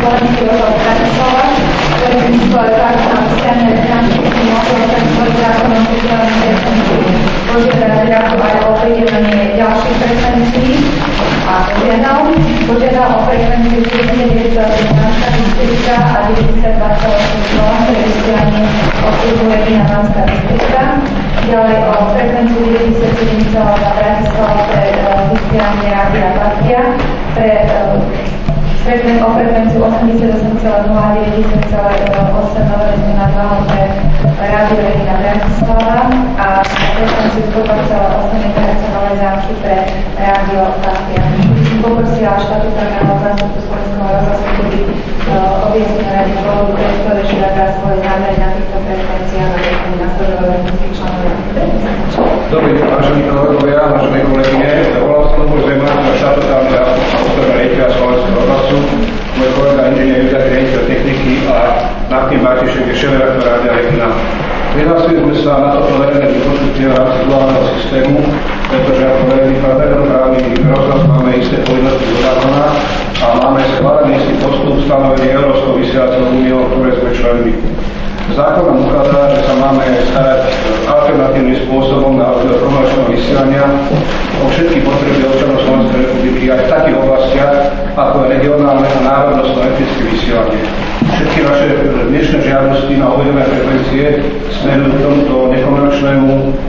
Slovenský rozhlas Bratislava, ktorý by myslel zákon na sociálne finančných motor, tak svoj zákon o sociálnej frekvencii. Požiadal Radu aj o pridelenie ďalších frekvencií a požiadal o frekvenciu 99,13 a 92,8 pre vysielanie okruhu Regina Banská Bystrica. Ďalej o frekvenciu 97,2 Bratislava pre vysielanie Rádia Partia, o frekvenciu 88,0 a 90,8 Nové Regina 2 pre Rádio Regina Bratislava a frekvenciu 102,8 MHz Nové Zámky pre Rádio Partia. Poprosila štatutárneho zástupcu Slovenského rozhlasu, keby objasnil radi bolo priestor, že dá svoje zámery na týchto frekvenciách a potom nasledovali všetkých členov. Dobrý deň, vážení kolegovia, vážené kolegyne. Volal som Lubor Zeman, štatutárny zástupca riaditeľa Slovenského rozhlasu, môj kolega inžinier Júzef, riaditeľ techniky a Martin Bartišek, šéf-redaktor Rádia Regina. Prihlasili sme sa na toto verejné vypočutie v rámci duálneho systému, pretože ako verejnoprávny rozhlas máme isté povinnosti do zákona a máme schválený istý postup stanovený Európskou vysielacou úniou, ktoré sme členmi. Zákon nám ukladá, že sa máme starať alternatívnym spôsobom na rozdiel promočného vysielania o všetky potreby občanov Slovenskej republiky aj v takých oblastiach, ako je regionálne a národnostno-etnické vysielanie. Všetky naše dnešné žiadosti na uvedené frekvencie smerujú k tomuto nekomerčnému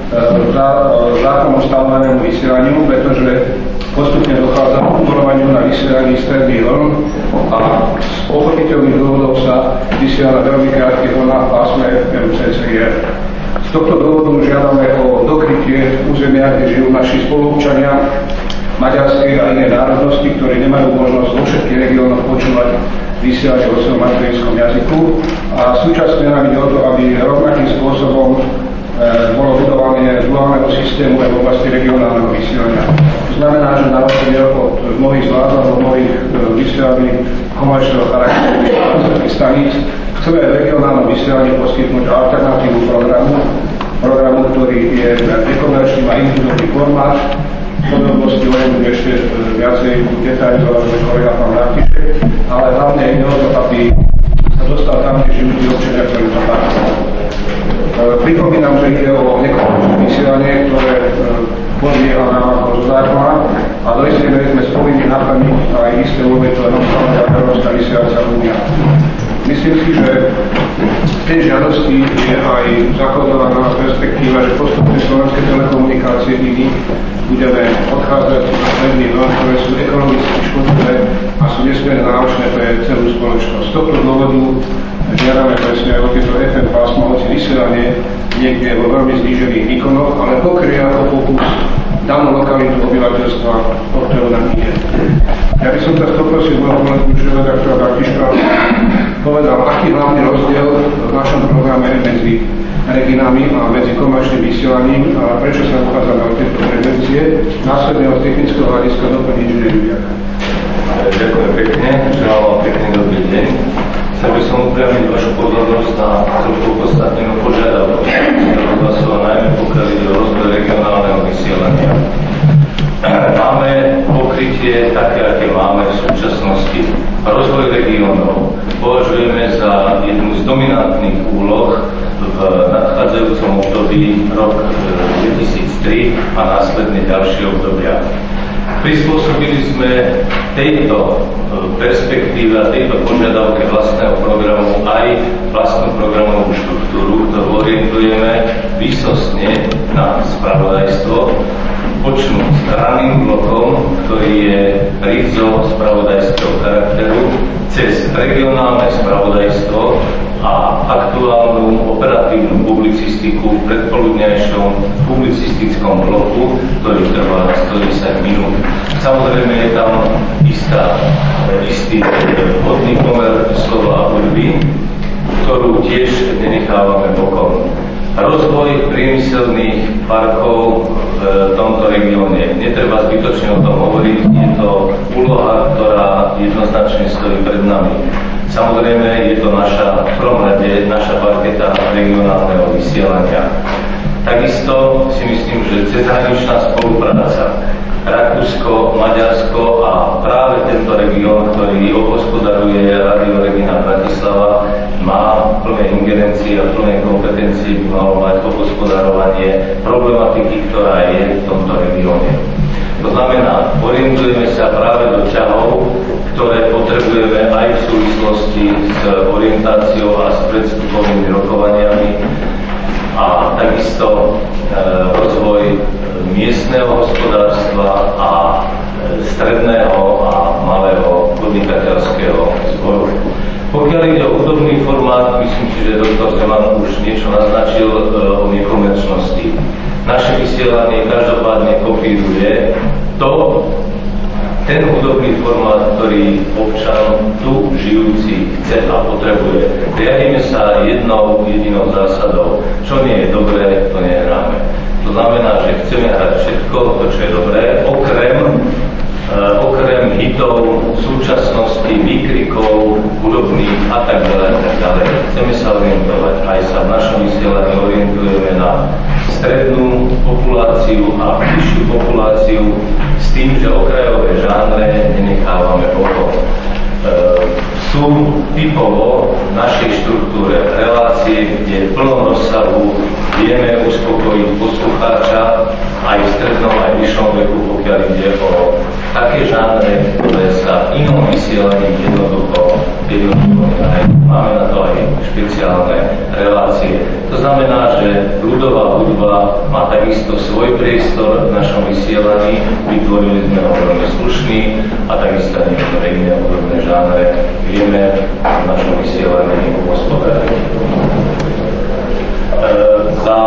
zákonom stanovenému vysielaniu, pretože postupne dochádza k kumulovaniu na vysielaní stredných vln a z pochopiteľných dôvodov sa vysiela na veľmi krátkych vlnách v pásme FM/CCR. Z tohto dôvodu žiadame o dokrytie územia, kde žijú naši spoluobčania maďarskej a inej národnosti, ktorí nemajú možnosť vo všetkých regiónoch počúvať vysielanie vo svojom materinskom jazyku a súčasne nám ide o to, aby rovnakým spôsobom bolo budovanie duálneho systému aj v oblasti regionálneho vysielania. To znamená, že na rozdiel od mnohých z vás alebo mnohých vysielaní komerčného charakteru staníc chceme v regionálnom vysielaní poskytnúť alternatívu programu, ktorý je nekomerčný, má individuálny formát. Podobnosti len ešte viacej detaľov ako kolega pán Martišek, ale hlavne ide o to, aby sa dostal tam, kde žijú tí občania, ktorí to majú. Pripomínam, že ide o nekomerčné vysielanie, ktoré podlieha návrhu zo zákona a do istej miery sme spojení naplniť aj isté úlohy, ktoré nám stanoví Európska vysielacia únia. Myslím si, že v tej žiadosti je aj zakladovaná perspektíva, že postupne slovenské telekomunikácie iní budeme odchádzať na stredný vln, ktoré sú ekonomicky škodlivé a sú nesmierne náročné pre celú spoločnosť. Z tohto dôvodu žiadame presne aj o tieto FM pásmo, hoci vysielanie niekde vo veľmi znížených výkonoch, ale pokrie ako pokus danú lokalitu obyvateľstva, o ktorú nám ide. Ja by som teraz poprosil môjho kolegu šéf-redaktora Bartiška povedal, aký hlavný rozdiel v našom programe medzi Reginami a medzi komerčným vysielaním a prečo sa uchádzame o tieto frekvencie. Následne od technického hľadiska doplní inžinier Juliak. Ďakujem pekne, želám vám pekný dobrý deň. Chcel by som upriamiť vašu pozornosť na trošku podstatnenú požiadavku, ktorú hlasovať najmä pokiaľ ide o rozvoj regionálneho vysielania. Máme pokrytie také, aké máme v súčasnosti. Rozvoj regiónov považujeme za jednu z dominantných úloh v nadchádzajúcom období rok 2003 a následne ďalšie obdobia. Prispôsobili sme tejto perspektíve a tejto požiadavke vlastného programu aj vlastnú programovú štruktúru, ktorú orientujeme výsostne na spravodajstvo, počnúť stranným blokom, ktorý je rízo spravodajského charakteru, cez regionálne spravodajstvo a aktuálnu operatívnu publicistiku v predpoludňajšom publicistickom bloku, ktorý trvá 110 minút. Samozrejme je tam istý vhodný pomer slova a hudby, ktorú tiež nenechávame bokom. Rozvoj priemyselných parkov v tomto regióne. Netreba zbytočne o tom hovoriť, je to úloha, ktorá jednoznačne stojí pred nami. Samozrejme je to v prvom rade naša parketa regionálneho vysielania. Takisto si myslím, že cezhraničná spolupráca Rakúsko, Maďarsko a práve tento región, ktorý obhospodaruje Radio Bratislava má plné ingerencie a plné kompetencie, by malo mať obhospodarovanie problematiky, ktorá je v tomto regióne. To znamená, orientujeme sa práve do ťahov, ktoré potrebujeme aj v súvislosti s orientáciou a s predstupovými rokovaniami a takisto rozvoj miestneho hospodárstva a stredného a malého podnikateľského zboru. Pokiaľ ide o hudobný formát, myslím si, že doktor Zeman už niečo naznačil o nekomerčnosti. Naše vysielanie každopádne kopíruje ten hudobný formát, ktorý občan tu žijúci chce a potrebuje. Riadíme sa jednou jedinou zásadou. Čo nie je dobré, to nehráme. To znamená, že chceme hrať všetko, to, čo je dobré, okrem hitov, súčasnosti, výkrikov, hudobných a tak ďalej. Chceme sa orientovať. Aj sa v našom vysielaní orientujeme na strednú populáciu a vyššiu populáciu s tým, že okrajové žánre nenechávame okolo. Sú typovo v našej štruktúre relácie, kde v plnom rozsahu vieme uspokojiť poslucháča aj v strednom, aj v vyššom veku, pokiaľ ide o také žánre, ktoré sa inom vysielaní jednoducho máme na to aj špeciálne relácie. To znamená, že ľudová hudba má takisto svoj priestor v našom vysielaní, vytvorili sme ho veľmi slušný a takisto niektoré iné hudobné žánre vieme v našom vysielaní hospodáriť. Za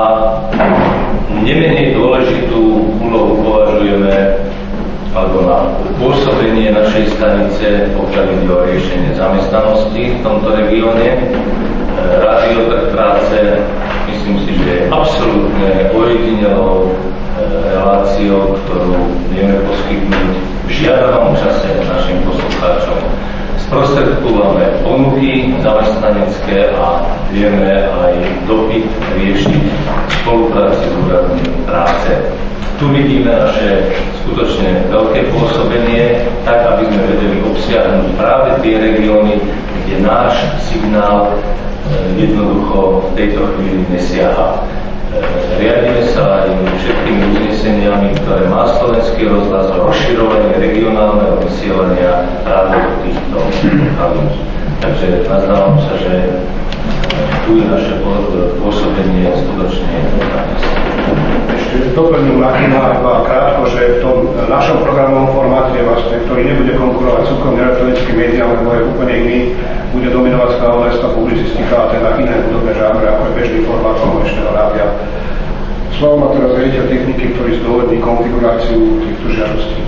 nemenej dôležitú úlohu považujeme alebo na pôsobenie našej stanice, pokiaľ ide o riešenie zamestnanosti v tomto regióne. Rádio Trh práce, myslím si, že je absolútne ojedinelou reláciou, ktorú vieme poskytnúť v žiadanom čase našim poslucháčom. Sprostredkúvame ponuky zamestnanecké a vieme aj dopyt riešiť v spolupráci s úradmi práce. Tu vidíme naše skutočne veľké pôsobenie, tak aby sme vedeli obsiahnuť práve tie regióny, kde náš signál jednoducho v tejto chvíli nesiaha. Riadíme sa aj všetkými uzneseniami, ktoré má Slovenský rozhlas o rozširovaní regionálneho vysielania práve do týchto lokalít. Takže nazdávam sa, že tu je naše pôsobenie skutočne Ešte doplním Martina iba krátko, že v tom našom programovom formáte, vlastne, ktorý nebude konkurovať súkromným elektronickým médiám, lebo je úplne iný, bude dominovať spravodajská publicistika a teda iné hudobné žánre, ako je bežný formát komerčného rádia. Slovo má teraz riaditeľ techniky, ktorý zdôvodní konfiguráciu týchto žiadostí.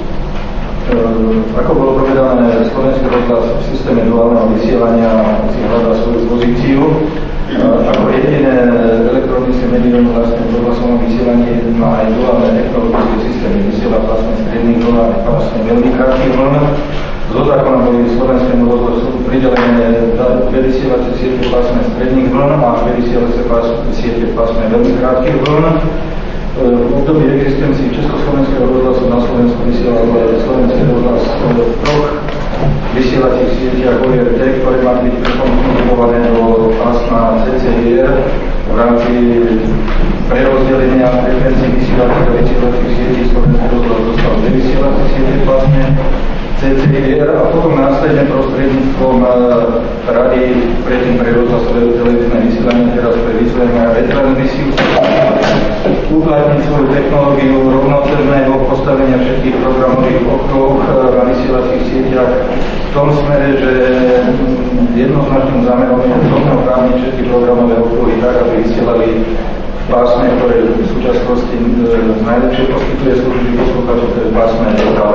Ako bolo povedané, Slovenský rozhlas v systéme duálneho vysielania si hľadá svoju pozíciu. Ako jediné elektronické médium vlastne v rozhlasovom vysielaní má aj duálne technologické systémy. Vysiela vlastne stredný vln a vlastne veľmi krátky vln. Zo zákona boli Slovenskému rozhlasu pridelené dve vysielacie siete pásme stredných vln a dve vysielacie siete pásme veľmi krátkych vln. V období existencii Československého rozhlasu na Slovensku vysielal Slovenský rozhlas v troch vysielacích sieťach ORT, ktoré mali byť prekonfigurované do pásma CCIR v rámci prerozdelenia frekvencií vysielacích a vysielacích sietí. Slovenský rozhlas dostal dve vysielacie siete pásme CCIR a potom následne prostredníctvom Rady predtým pre rozhlasové televízne vysielanie, teraz pre vysielanie a retransmisiu uplatniť svoju technológiu rovnocenného postavenia všetkých programových okruh na vysielacích sieťach v tom smere, že jednoznačným zámerom je rovnoprávniť všetky programové okruhy tak, aby vysielali pásme, ktoré v súčasnosti najlepšie poskytuje služby poslucháčov, to je pásme DKV.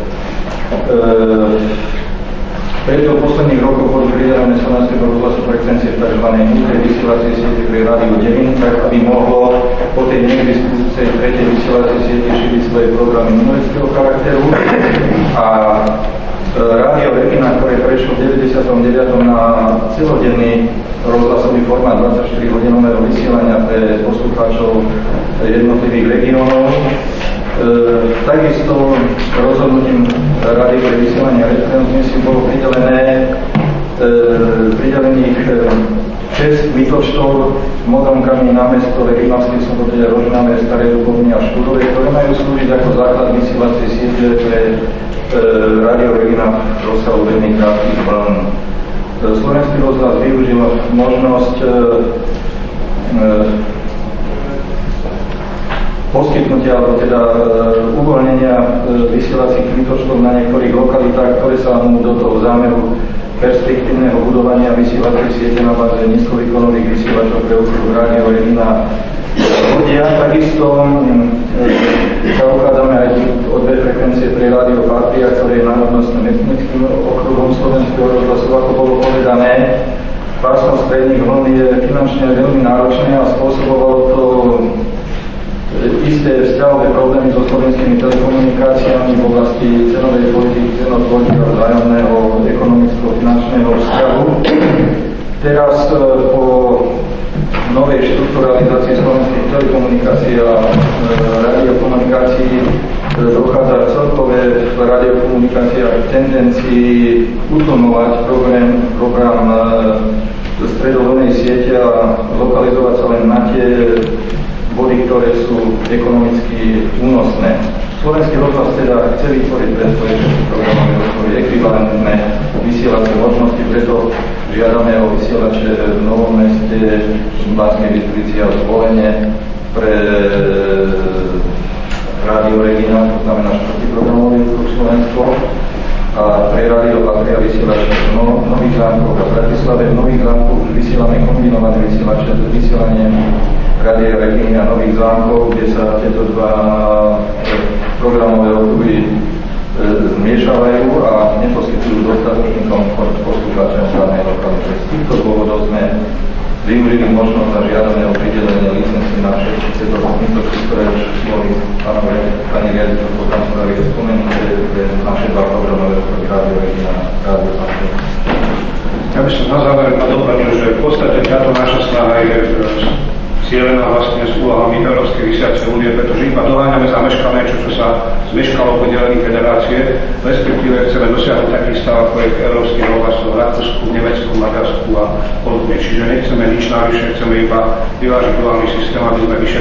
Preto v posledných rokoch boli pridelené Slovenského rozhlasu frekvencie v tzv. Múdrej vysielacej siete pre Rádio Devín, tak aby mohlo po tej neexistujúcej tretej vysielacej siete šíriť svoje programy numerického charakteru. A Rádio Repina, ktoré prešlo v 99. na celodenný rozhlasový formát 24-hodinového vysielania pre poslucháčov jednotlivých regiónov, Takisto rozhodnutím Rady pre vysielanie elektronických bolo pridelených 6 výpočtov s modelkami na mesto Rimavskej Sobote, Rožňave, Staré Dubovny a Štúrovej, ktoré majú slúžiť ako základ vysielacej siete pre rádio Regina v rozsahu veľmi krátkych vln. Slovenský rozhlas využil možnosť poskytnutia alebo teda uvoľnenia vysielacích výpočtov na niektorých lokalitách, ktoré sa mu do toho zámeru perspektívneho budovania vysielacej siete na báze nízkovýkonových vysielačov pre okruh rádio Regina hodia. Takisto sa uchádzame aj o 2 frekvencie pre rádio Patria, ktoré je národnostným etnickým okruhom slovenského rozhlasu, ako bolo povedané. Pásmo stredných vln je finančne veľmi náročné a spôsobovalo to isté vzťahové problémy so slovenskými telekomunikáciami v oblasti cenovej politiky, cenotvorby a vzájomného ekonomicko-finančného vzťahu. Teraz po novej štrukturalizácii slovenských telekomunikácií a radiokomunikácií dochádza celkové v radiokomunikáciách k tendencii utlmovať program stredovlnej siete a lokalizovať sa len na tie body, ktoré sú ekonomicky únosné. Slovenský rozhlas teda chce vytvoriť pre svoje programy ekvivalentné vysielacie možnosti, preto žiadame o vysielače v Novom Meste, Banskej Bystrici a Zvolenie pre rádio Regina, to znamená 4. programový okruh Slovensko, a pre rádio Patria vysielače v Nových Zámkoch a v Bratislave. V Nových Zámkoch už vysielame kombinované vysielače s vysielaním rádia Regina a Nových Zámkov, kde sa tieto 2 programové okruhy zmiešavajú a neposkytujú dostatný komfort poslucháčom v danej lokalite. Z týchto dôvodov sme využili možnosť a žiadame o pridelenie licencií na všetky tieto výpočty, ktoré už boli pani riaditeľkou kancelárie spomenuté, pre naše 2 programové okruhy rádio Regina a rádio Patria. Ja by som na záver doplnil, že v podstate táto naša snaha je cieľená vlastne s úlohami Európskej vysielacej únie, pretože iba doháňame zameškané, čo sa zmeškalo po delení federácie, respektíve chceme dosiahnuť taký stav, ako je v európskych rozhlasoch v Rakúsku, Nemecku, Maďarsku a podobne. Čiže nechceme nič navyše, chceme iba vyvážiť duálny systém, aby sme vyše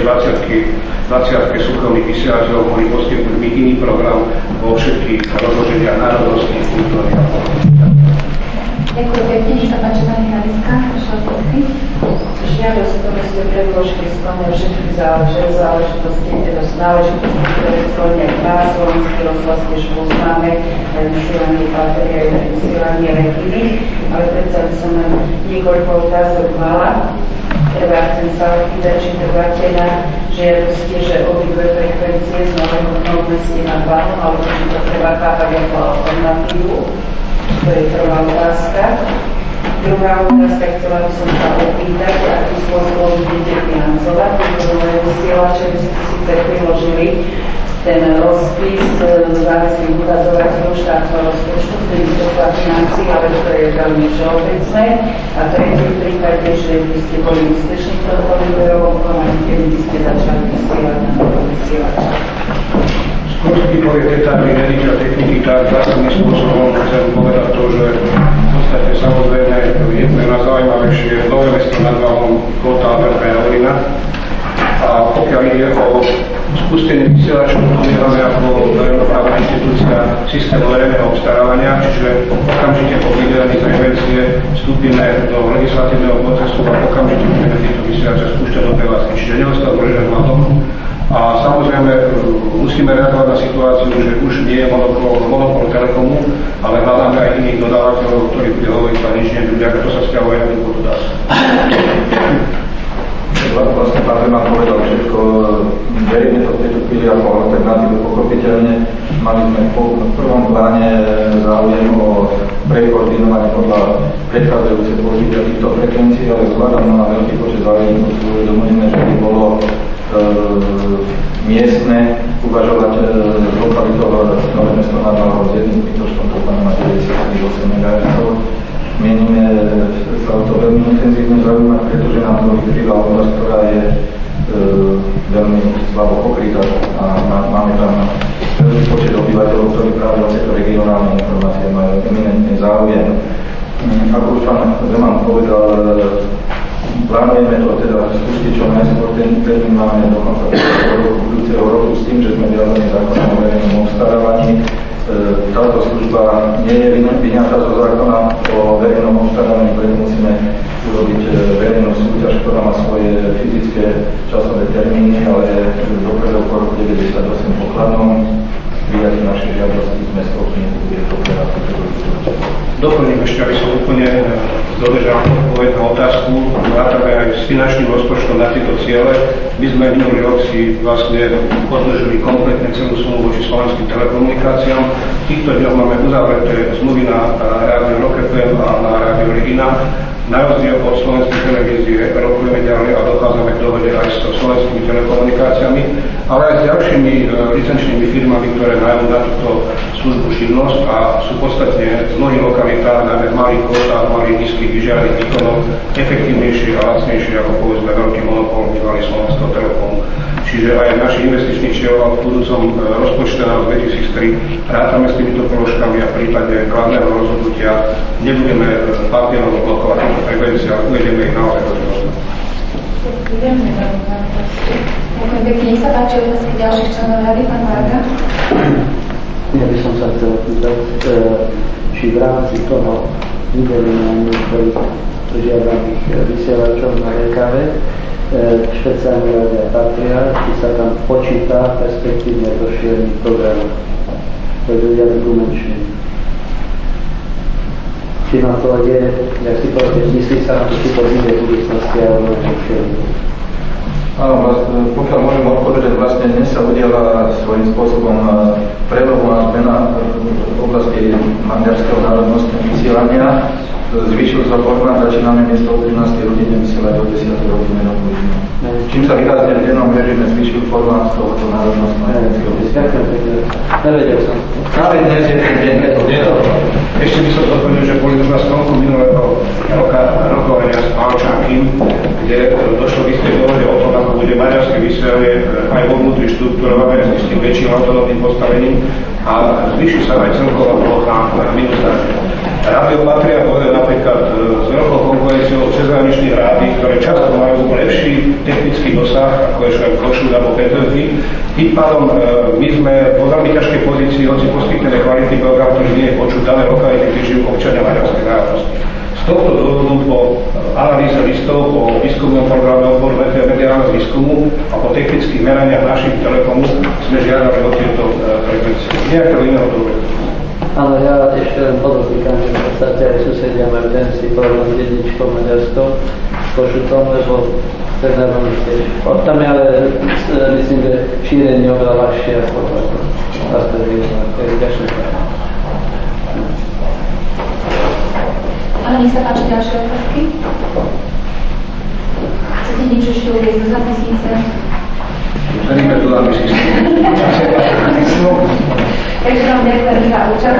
20 súkromných vysielateľov mohli poskytnúť iný program vo všetkých rozloženiach národnostných, kultúrnych a podobne. Ďakujem pekne, že sa páči pani Haliska, vaša otázky. Žiadosť, ktorú ste predložili, splňa všetky záležitosti, teda náležitosti, ktoré splňa slovenský rozhlas, tiež poznáme, aj vysielanie Patria, aj vysielanie Reginy, ale predsa by som len niekoľko otázok mala. Teda chcem sa opýtať, či trváte na žiadosti, že obidve frekvencie z Nového Mesta na plánu, alebo či to treba chápať ako alternatívu. To je prvá otázka. Druhá otázka, chcela by som sa opýtať, akým spôsobom budete financovať tieto nové vysielače. Vy ste síce priložili ten rozpis záväzných ukazovateľov štátneho rozpočtu, ktorý stopla financií, ale to je veľmi všeobecné. A tretí v prípade, že by ste boli úspešní v tomto výberovom konaní, kedy by ste začali vysielať na nové vysielače. Skôrky povie detaily riaditeľ techniky, tak zásadným spôsobom chcem povedať to, že v podstate samozrejme je pre nás zaujímavejšie Nové Mesto nad Váhom, Kota a Veľká Javorina. A pokiaľ ide o spustenie vysielačov, pomierame ako verejnoprávna inštitúcia systém verejného obstarávania, čiže okamžite po vydelení frekvencie vstúpime do legislatívneho procesu a okamžite budeme tieto vysielače spúšťať do prevádzky, čiže neostáva držať hľadom. A samozrejme musíme reagovať na situáciu, že už nie je monopol Telekomu, ale hľadáme aj iných dodávateľov, ktorí bude hovoriť a nič nebude, ako to sa vzťahuje aj do pododávky. Vlastne pán Zeman povedal všetko, veríme to v tejto chvíli ako alternatívu. Pochopiteľne mali sme v prvom pláne záujem o prekoordinovanie podľa predchádzajúcej použitia týchto frekvencií, ale vzhľadom na veľký počet záujemcov si uvedomujeme, že by bolo miestne uvažovať s lokalitou Nové Mesto nad Váhom s jedným výpočtom, to znamená 98 MHz. Mienime sa o to veľmi intenzívne zaujímať, pretože nám to vykrýva oblasť, ktorá je veľmi slabo pokrytá a máme tam veľký počet obyvateľov, ktorí práve o tieto regionálne informácie majú eminentný záujem. Ako už pán Zeman povedal, plánujeme to teda spustiť čo najskôr, ten termín máme do konca budúceho roku s tým, že sme viazali zákonom o verejnom obstarávaní. Táto služba nie je vyňatá zo zákona o verejnom obstarávaní, preto musíme urobiť verejnú súťaž, ktorá má svoje fyzické časové termíny, ale do 1. roku 98 pokladom vyjadí naše žiadosti sme schopní tieto operácie. Doplním ešte, aby som úplne dodržal odpoveď na otázku. Vrátame aj s finančným rozpočtom na tieto ciele. My sme minulý rok si vlastne odložili kompletne celú sumu voči slovenským telekomunikáciám. V týchto dňoch máme uzavreté zmluvy na rádiu Rock FM a na rádiu Regina. Na rozdiel od slovenskej televízie rokujeme ďalej a dochádzame k dohode aj s slovenskými telekomunikáciami, ale aj s ďalšími licenčnými firmami, ktoré majú na túto službu činnosť a sú podstatne v mnohých lokalitách, najmä v malých kótach, malých nízkych vyžiarných výkonov, efektívnejšie a lacnejšie ako povedzme veľký monopol bývalý Slovenského telekomu. Čiže aj v našich investičných cieľoch v budúcom rozpočte na 2003 rátame s týmito položkami a v prípade kladného rozhodnutia nebudeme papierovo blokovať tieto frekvencie, ale uvedeme ich naozaj do života. Ďakujem pekne. Nech sa páči otázky ďalších členov rady, pán Varga. Ja by som sa chcel pýtať, či v rámci toho vydelenia niektorých žiadaných vysielačov na VKV špeciálne Rádia Patria, či sa tam počíta perspektívne rozšírený program, ktorý je argumenčný. Či na to je, jak si povedal, myslí sa na to, či to bude v budúcnosti alebo rozšírený. Áno, pokiaľ môžem odpovedať, vlastne dnes sa udiala svojím spôsobom prelomová zmena v oblasti maďarského národnostného vysielania. Zvyšil sa formát, začíname miesto o 13. hodine vysielať o 10. hodine do hodinu. Čím sa výrazne v dennom režime zvyšil formát tohoto národnostného vysielania. Nevedel som. Práve dnes je ten deň. Ešte by som doplnil, že boli dva sklonku minulého rokovania s Palčákym, kde došlo k istej dohode o tom, ako bude maďarské vysielanie aj vo vnútri štruktúrované s tým väčším autonómnym postavením a zvýši sa aj celková plocha minútáže. Rádio Patria povedal napríklad s veľkou konkurenciou cezhraničných rádií, ktoré často majú lepší technický dosah, ako je však Košúd alebo Petrky. Tým pádom my sme po veľmi ťažkej pozícii, hoci poskytneme kvalitný program, ktorý nie je počuť dané lokality, kde žijú občania maďarskej národnosti. Z tohto dôvodu po analýze listov, po výskumnom programe odboru mediálneho výskumu a po technických meraniach našich telekomu sme žiadali o tieto frekvencie. Nejakého iného dôvodu. Áno, ja ešte len podotýkam, že v podstate aj susedia majú ten si problém s jedničkou maďarskou, s Košutom, lebo ten najmä tiež. Tam je ale myslím, že šírenie oveľa ľahšie ako ďačné. Ale nech sa páči ďalšie otázky. Chcete niečo ešte uvieť do zápisnice? Veríme do zápisnice. Takže vám ďakujem za účasť.